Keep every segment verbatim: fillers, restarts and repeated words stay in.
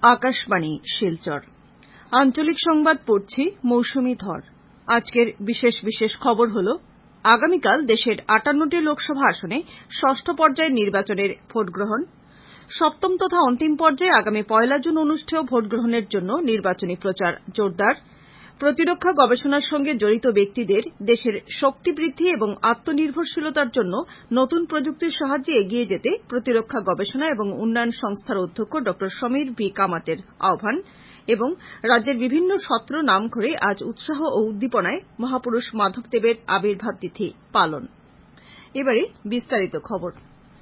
আকাশবাণী শিলচর আঞ্চলিক সংবাদ পড়ছি মৌসুমী ধর। আজকের বিশেষ বিশেষ খবর হল আগামীকাল দেশের আটান্নটি লোকসভা আসনে ষষ্ঠ পর্যায়ের নির্বাচনের ভোট গ্রহণ, সপ্তম তথা অন্তিম পর্যায়ে আগামী পয়লা জুন অনুষ্ঠেয় ভোট গ্রহণের জন্য নির্বাচনী প্রচার জোরদার, প্রতিরক্ষা গবেষণার সঙ্গে জড়িত ব্যক্তিদের দেশের শক্তি বৃদ্ধি এবং আত্মনির্ভরশীলতার জন্য নতুন প্রযুক্তির সাহায্যে এগিয়ে যেতে প্রতিরক্ষা গবেষণা এবং উন্নয়ন সংস্থার অধ্যক্ষ ড সমীর ভি কামাতের আহ্বান এবং রাজ্যের বিভিন্ন সত্র নাম করে আজ উৎসাহ ও উদ্দীপনায় মহাপুরুষ মাধবদেবের আবির্ভাব তিথি পালন। এবারে বিস্তারিত খবর।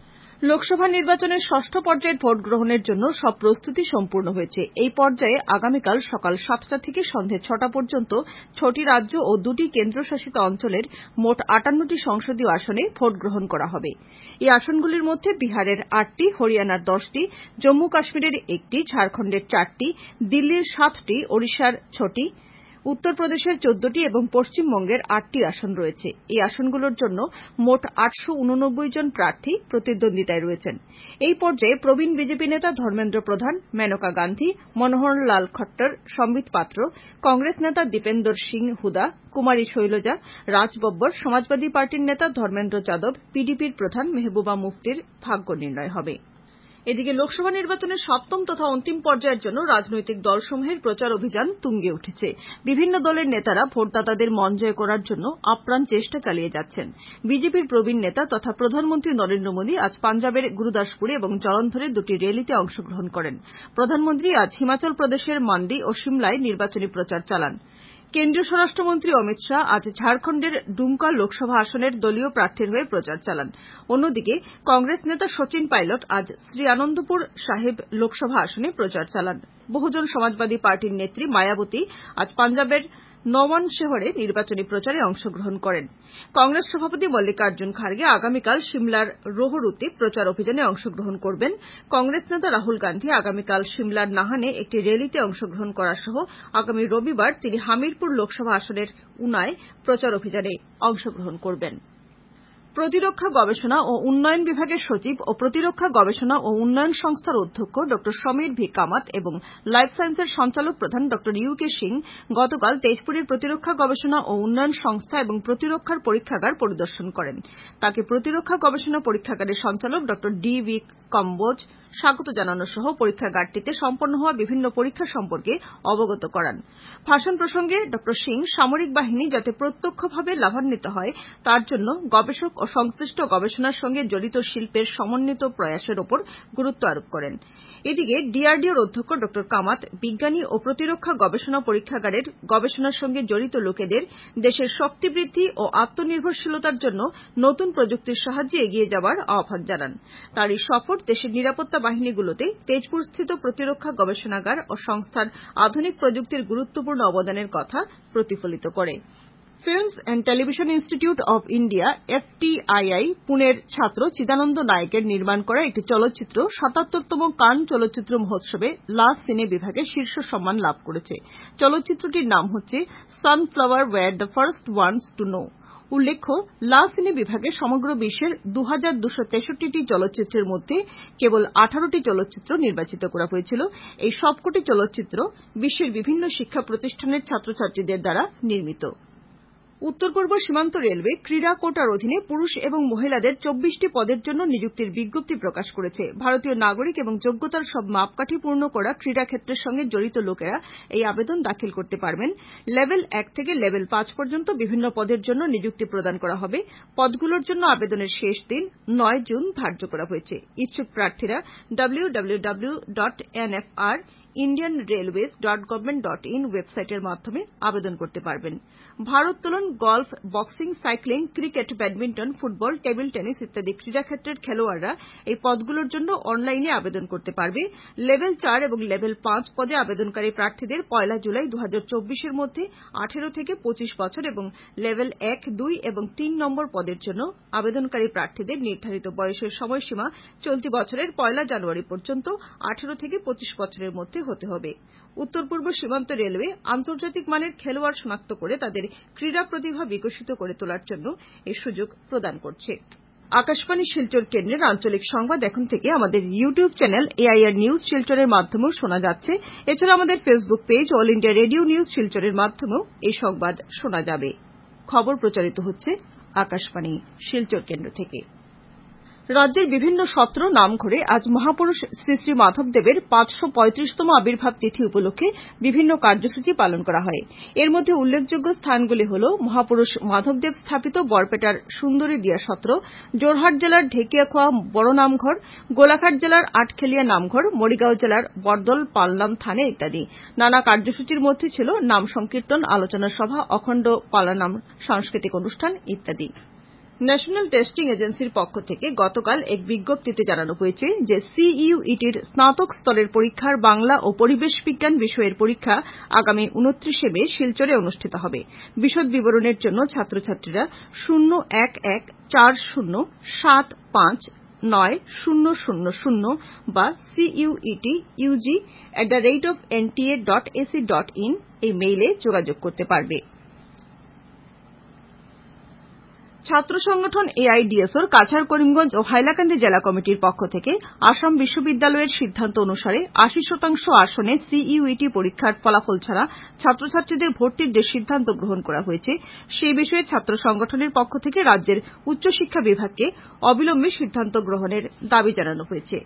লোকসভা নির্বাচনের ষষ্ঠ পর্যায়ের ভোট গ্রহণের জন্য সব প্রস্তুতি সম্পূর্ণ হয়েছে। এই পর্যায়ে আগামীকাল সকাল সাতটা থেকে সন্ধে ছটা পর্যন্ত ছটি রাজ্য ও দুটি কেন্দ্রশাসিত অঞ্চলের মোট আটান্নটি সংসদীয় আসনে ভোট গ্রহণ করা হবে। এই আসনগুলির মধ্যে বিহারের আটটি, হরিয়ানার দশটি, জম্মু কাশ্মীরের একটি, ঝাড়খণ্ডের চারটি, দিল্লির সাতটি, ওড়িশার ছটি, উত্তরপ্রদেশের চোদ্দটি এবং পশ্চিমবঙ্গের আটটি আসন রয়েছে। এই আসনগুলোর জন্য মোট আটশো উননব্বই জন প্রার্থী প্রতিদ্বন্দ্বিতায় রয়েছেন। এই পর্যায়ে প্রবীণ বিজেপি নেতা ধর্মেন্দ্র প্রধান, মেনকা গান্ধী, মনোহর লাল খট্টর, সম্বিত পাত্র, কংগ্রেস নেতা দীপেন্দর সিং হুদা, কুমারী শৈলজা, রাজ বব্বর, সমাজবাদী পার্টির নেতা ধর্মেন্দ্র যাদব, পিডিপির প্রধান মেহবুবা মুফতির ভাগ্য নির্ণয় হবে। এদিকে লোকসভা নির্বাচনের সপ্তম তথা অন্তিম পর্যায়ের জন্য রাজনৈতিক দলসমূহের প্রচার অভিযান তুঙ্গে উঠেছে। বিভিন্ন দলের নেতারা ভোটদাতাদের মন জয় করার জন্য আপ্রাণ চেষ্টা চালিয়ে যাচ্ছেন। বিজেপির প্রবীণ নেতা তথা প্রধানমন্ত্রী নরেন্দ্র মোদী আজ পাঞ্জাবের গুরুদাসপুরে এবং জলন্ধরে দুটি র্যালিতে অংশগ্রহণ করেন। প্রধানমন্ত্রী আজ হিমাচল প্রদেশের মান্ডি ও সিমলায় নির্বাচনী প্রচার চালান। কেন্দ্রীয় স্বরাষ্ট্রমন্ত্রী অমিত শাহ আজ ঝাড়খণ্ডের ডুমকা লোকসভা আসনের দলীয় প্রার্থীর হয়ে প্রচার চালান। অন্যদিকে কংগ্রেস নেতা সচিন পাইলট আজ শ্রী আনন্দপুর সাহেব লোকসভা আসনে প্রচার চালান। বহুজন সমাজবাদী পার্টির নেত্রী মায়াবতী আজ পাঞ্জাবের নওয়ান শহরে নির্বাচনী প্রচারে অংশগ্রহণ করেন। কংগ্রেস সভাপতি মল্লিকার্জুন খার্গে আগামীকাল সিমলার রোহরুতে প্রচার অভিযানে অংশগ্রহণ করবেন। কংগ্রেস নেতা রাহুল গান্ধী আগামীকাল সিমলার নাহানে একটি র্যালিতে অংশগ্রহণ করা সহ আগামী রবিবার তিনি হামিরপুর লোকসভা আসনের উনায় প্রচার অভিযানে অংশগ্রহণ করবেন। প্রতিরক্ষা গবেষণা ও উন্নয়ন বিভাগের সচিব ও প্রতিরক্ষা গবেষণা ও উন্নয়ন সংস্থার অধ্যক্ষ ড সমীর ভি কামাত এবং লাইফ সায়েন্সের সঞ্চালক প্রধান ড ইউকে সিং গতকাল তেজপুরের প্রতিরক্ষা গবেষণা ও উন্নয়ন সংস্থা এবং প্রতিরক্ষার পরীক্ষাগার পরিদর্শন করেন। তাকে প্রতিরক্ষা গবেষণা পরীক্ষাগারের সঞ্চালক ড ডি ভি কম্বোজ স্বাগত জানানো সহ পরীক্ষাগারটিতে সম্পন্ন হওয়া বিভিন্ন পরীক্ষা সম্পর্কে অবগত করান। ভাষণ প্রসঙ্গে ড সিং সামরিক বাহিনী যাতে প্রত্যক্ষভাবে লাভান্বিত হয় তার জন্য গবেষক ও সংশ্লিষ্ট গবেষণার সঙ্গে জড়িত শিল্পের সমন্বিত প্রয়াসের ওপর গুরুত্ব আরোপ করেন। এদিকে ডিআরডিওর অধ্যক্ষ ড কামাত বিজ্ঞানী ও প্রতিরক্ষা গবেষণা পরীক্ষাগারের গবেষণার সঙ্গে জড়িত লোকেদের দেশের শক্তি বৃদ্ধি ও আত্মনির্ভরশীলতার জন্য নতুন প্রযুক্তির সাহায্যে এগিয়ে যাওয়ার আহ্বান জানান। তার এই সফর দেশের নিরাপত্তা বাহিনীগুলোতে তেজপুরস্থিত প্রতিরক্ষা গবেষণাগার ও সংস্থার আধুনিক প্রযুক্তির গুরুত্বপূর্ণ অবদানের কথা প্রতিফলিত করে। Films and television institute of India F T I I পুনের ছাত্র চিদানন্দ নায়েকের নির্মাণ করা একটি চলচ্চিত্র সাতাত্তরতম কান চলচ্চিত্র মহোৎসবে লা সিনে বিভাগে শীর্ষ সম্মান লাভ করেছে। চলচ্চিত্রটির নাম হচ্ছে sunflower were the first ones to know. উল্লেখ্য, লা সিনে বিভাগে সমগ্র বিশ্বের দুই হাজার দুইশো তেষট্টি টি চলচ্চিত্রের মধ্যে কেবল আঠারোটি চলচ্চিত্র নির্বাচিত করা হয়েছিল। এই সবকটি চলচ্চিত্র বিশ্বের বিভিন্ন শিক্ষা প্রতিষ্ঠানের ছাত্রছাত্রীদের দ্বারা নির্মিত। উত্তর পূর্ব সীমান্ত রেলওয়ে ক্রীড়া কোটার অধীনে পুরুষ এবং মহিলাদের চব্বিশটি পদের জন্য নিযুক্তির বিজ্ঞপ্তি প্রকাশ করেছে। ভারতীয় নাগরিক এবং যোগ্যতার সব মাপকাঠি পূর্ণ করা ক্রীড়া ক্ষেত্রের সঙ্গে জড়িত লোকেরা এই আবেদন দাখিল করতে পারবেন। লেভেল এক থেকে লেভেল পাঁচ পর্যন্ত বিভিন্ন পদের জন্য নিযুক্তি প্রদান করা হবে। পদগুলোর জন্য আবেদনের শেষ দিন নয় জুন ধার্য করা হয়েছে। ইচ্ছুক প্রার্থীরা W W W dot N F R Indian railways dot government dot in ওয়েবসাইটের মাধ্যমে আবেদন করতে পারবেন। ভারোত্তোলন, golf, boxing, cycling, cricket, badminton, football, table tennis ইত্যাদি ক্রীড়াক্ষেত্রের খেলোয়াড়রা এই পদগুলোর জন্য অনলাইনে আবেদন করতে পারবে। লেভেল চার এবং লেভেল পাঁচ পদে আবেদনকারী প্রার্থীদের পয়লা জুলাই দুই হাজার চব্বিশের মধ্যে আঠারো থেকে পঁচিশ বছর এবং লেভেল এক, দুই এবং তিন নম্বর পদের জন্য আবেদনকারী প্রার্থীদের নির্ধারিত বয়সের সময়সীমা চলতি বছরের পয়লা জানুয়ারি পর্যন্ত আঠারো থেকে পঁচিশ বছরের মধ্যে হতে হবে। উত্তর পূর্ব সীমান্ত রেলওয়ে আন্তর্জাতিক মানের খেলোয়াড় শনাক্ত করে তাদের ক্রীড়া প্রতিভা বিকশিত করে তোলার জন্য এই সুযোগ প্রদান করছে। আকাশবাণী শিলচর কেন্দ্রের আঞ্চলিক সংবাদ এখন থেকে আমাদের ইউটিউব চ্যানেল এআইআর নিউজ শিলচরের মাধ্যমেও শোনা যাচ্ছে। এছাড়া আমাদের Facebook page All India Radio News শিলচরের মাধ্যমেও এই সংবাদ শোনা যাবে। খবর প্রচারিত হচ্ছে আকাশবাণী শিলচর কেন্দ্র থেকে। রাজ্যের বিভিন্ন সত্র নামঘরে আজ মহাপুরুষ শ্রী শ্রী মাধবদেবের পাঁচশো পঁয়ত্রিশতম আবির্ভাব তিথি উপলক্ষে বিভিন্ন কার্যসূচি পালন করা হয়। এর মধ্যে উল্লেখযোগ্য স্থানগুলি হল মহাপুরুষ মাধবদেব স্থাপিত বরপেটার সুন্দরী দিয়া সত্র, জোরহাট জেলার ঢেকিয়াখোয়া বড় নামঘর, গোলাঘাট জেলার আটখেলিয়া নামঘর, মরিগাঁও জেলার বরদল পালনাম থানে ইত্যাদি। নানা কার্যসূচির মধ্যে ছিল নাম সংকীর্তন, আলোচনা সভা, অখণ্ড পালানাম, সাংস্কৃতিক অনুষ্ঠান ইত্যাদি। ন্যাশনাল টেস্টিং এজেন্সির পক্ষ থেকে গতকাল এক বিজ্ঞপ্তিতে জানানো হয়েছে যে সিইউইটির স্নাতক স্তরের পরীক্ষার বাংলা ও পরিবেশ বিজ্ঞান বিষয়ের পরীক্ষা আগামী উনত্রিশে মে শিলচরে অনুষ্ঠিত হবে। বিশদ বিবরণের জন্য ছাত্রছাত্রীরা শূন্য এক এক চার শূন্য সাত পাঁচ নয় শূন্য শূন্য শূন্য বা C U E T U G at the rate of N T A dot A C dot in এই মেইলে যোগাযোগ করতে পারবে। ছাত্র সংগঠন এআইডিএসওর কাছাড়, করিমগঞ্জ ও হাইলাকান্দি জেলা কমিটির পক্ষ থেকে আসাম বিশ্ববিদ্যালয়ের সিদ্ধান্ত অনুসারে আশি শতাংশ আসনে সিইউইটি পরীক্ষার ফলাফল ছাড়া ছাত্রছাত্রীদের ভর্তির যে সিদ্ধান্ত গ্রহণ করা হয়েছে সে বিষয়ে ছাত্র সংগঠনের পক্ষ থেকে রাজ্যের উচ্চশিক্ষা বিভাগকে অবিলম্বে সিদ্ধান্ত গ্রহণের দাবি জানানো হয়েছে।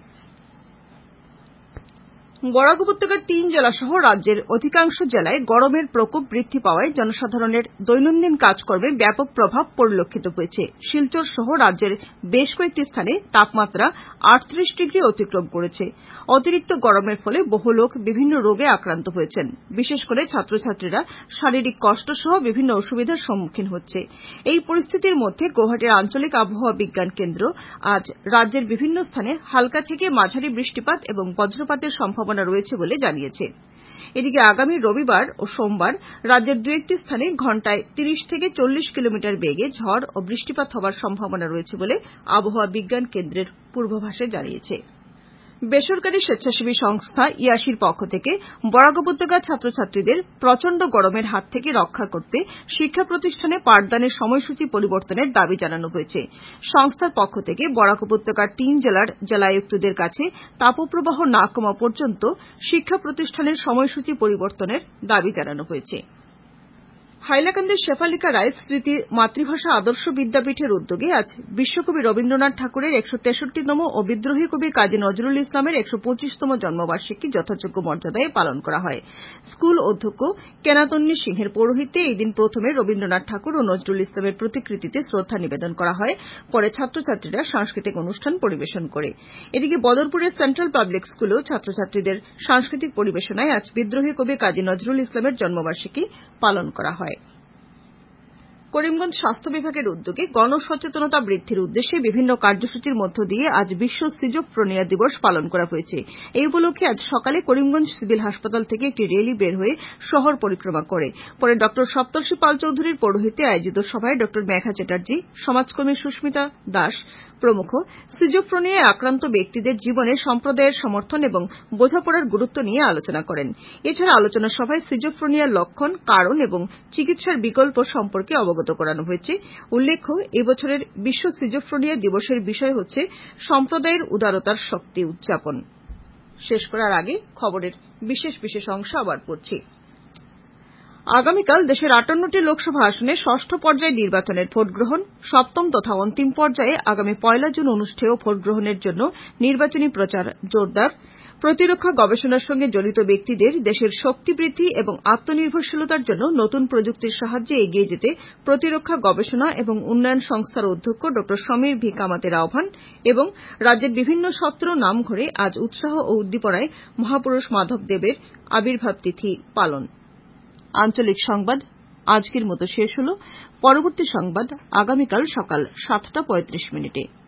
বরাক উপত্যকার তিন জেলাসহ রাজ্যের অধিকাংশ জেলায় গরমের প্রকোপ বৃদ্ধি পাওয়ায় জনসাধারণের দৈনন্দিন কাজকর্মে ব্যাপক প্রভাব পরিলক্ষিত হয়েছে। শিলচর সহ রাজ্যের বেশ কয়েকটি স্থানে তাপমাত্রা আটত্রিশ ডিগ্রি অতিক্রম করেছে। অতিরিক্ত গরমের ফলে বহু লোক বিভিন্ন রোগে আক্রান্ত হয়েছেন। বিশেষ করে ছাত্রছাত্রীরা শারীরিক কষ্ট সহ বিভিন্ন অসুবিধার সম্মুখীন হচ্ছে। এই পরিস্থিতির মধ্যে গৌহাটির আঞ্চলিক আবহাওয়া বিজ্ঞান কেন্দ্র আজ রাজ্যের বিভিন্ন স্থানে হালকা থেকে মাঝারি বৃষ্টিপাত এবং বজ্রপাতের সম্ভাবনা রয়েছে বলে জানিয়েছে। এদিকে আগামী রবিবার ও সোমবার রাজ্যের দু একটি স্থানে ঘণ্টায় তিরিশ থেকে চল্লিশ কিলোমিটার বেগে ঝড় ও বৃষ্টিপাত হওয়ার সম্ভাবনা রয়েছে বলে আবহাওয়া বিজ্ঞান কেন্দ্রের পূর্বাভাসে জানিয়েছে। বেসরকারি স্বেচ্ছাসেবী সংস্থা ইয়াসির পক্ষ থেকে বরাক উপত্যকার ছাত্রছাত্রীদের প্রচণ্ড গরমের হাত থেকে রক্ষা করতে শিক্ষা প্রতিষ্ঠানে পাঠদানের সময়সূচি পরিবর্তনের দাবি জানানো হয়েছে। সংস্থার পক্ষ থেকে বরাক উপত্যকার তিন জেলার জেলায়ুক্তদের কাছে তাপপ্রবাহ না কমা পর্যন্ত শিক্ষা প্রতিষ্ঠানের সময়সূচি পরিবর্তনের দাবি জানানো হয়েছে। হাইলাকান্দির শেফালিকা রায় স্মৃতি মাতৃভাষা আদর্শ বিদ্যাপীঠের উদ্যোগে আজ বিশ্বকবি রবীন্দ্রনাথ ঠাকুরের একশো তেষট্টিতম ও বিদ্রোহী কবি কাজী নজরুল ইসলামের একশো পঁচিশতম জন্মবার্ষিকী যথাযোগ্য মর্যাদায় পালন করা হয়। স্কুল অধ্যক্ষ কেনাতন্নী সিংহের পৌরোহিত্যে এই দিন প্রথমে রবীন্দ্রনাথ ঠাকুর ও নজরুল ইসলামের প্রতিকৃতিতে শ্রদ্ধা নিবেদন করা হয়। পরে ছাত্রছাত্রীরা সাংস্কৃতিক অনুষ্ঠান পরিবেশন করে। এদিকে বদরপুরের সেন্ট্রাল পাবলিক স্কুলেও ছাত্রছাত্রীদের সাংস্কৃতিক পরিবেশনায় আজ বিদ্রোহী কবি কাজী নজরুল ইসলামের জন্মবার্ষিকী পালন করা হয়। করিমগঞ্জ স্বাস্থ্য বিভাগের উদ্যোগে গণসচেতনতা বৃদ্ধির উদ্দেশ্যে বিভিন্ন কার্যসূচির মধ্য দিয়ে আজ বিশ্ব সিজোফ্রেনিয়া দিবস পালন করা হয়েছে। এই উপলক্ষে আজ সকালে করিমগঞ্জ সিভিল হাসপাতাল থেকে একটি র্যালি বের হয়ে শহর পরিক্রমা করে। পরে ড সপ্তর্ষি পাল চৌধুরীর পৌরোহিত্যে আয়োজিত সভায় ড মেঘা চ্যাটার্জি, সমাজকর্মী সুস্মিতা দাস প্রমুখ সিজোফ্রেনিয়ায় আক্রান্ত ব্যক্তিদের জীবনে সম্প্রদায়ের সমর্থন এবং বোঝাপড়ার গুরুত্ব নিয়ে আলোচনা করেন। এছাড়া আলোচনা সভায় সিজোফ্রেনিয়ার লক্ষণ, কারণ এবং চিকিৎসার বিকল্প সম্পর্কে অবগত করানো হয়েছে। উল্লেখ্য, এবছরের বিশ্ব সিজোফ্রেনিয়া দিবসের বিষয় হচ্ছে সম্প্রদায়ের উদারতার শক্তি উদযাপন। শেষ করার আগে খবরের বিশেষ বিশেষ অংশ আবার পড়ছি। আগামীকাল দেশের আটান্নটি লোকসভা আসনে ষষ্ঠ পর্যায়ে নির্বাচনের ভোট গ্রহণ। সপ্তম তথা অন্তিম পর্যায়ে আগামী পয়লা জুন অনুষ্ঠেয় ভোট গ্রহণের জন্য নির্বাচনী প্রচার জোরদার। প্রতিরক্ষা গবেষণার সঙ্গে জড়িত ব্যক্তিদের দেশের শক্তি বৃদ্ধি এবং আত্মনির্ভরশীলতার জন্য নতুন প্রযুক্তির সাহায্যে এগিয়ে যেতে প্রতিরক্ষা গবেষণা এবং উন্নয়ন সংস্থার অধ্যক্ষ ড সমীর ভি কামাতের আহ্বান। এবং রাজ্যের বিভিন্ন সত্র নামঘরে আজ উৎসাহ ও উদ্দীপনায় মহাপুরুষ মাধবদেবের আবির্ভাব তিথি পালন। আঞ্চলিক সংবাদ আজকের মতো শেষ হল। পরবর্তী সংবাদ আগামীকাল সকাল সাতটা পঁয়ত্রিশ মিনিটে।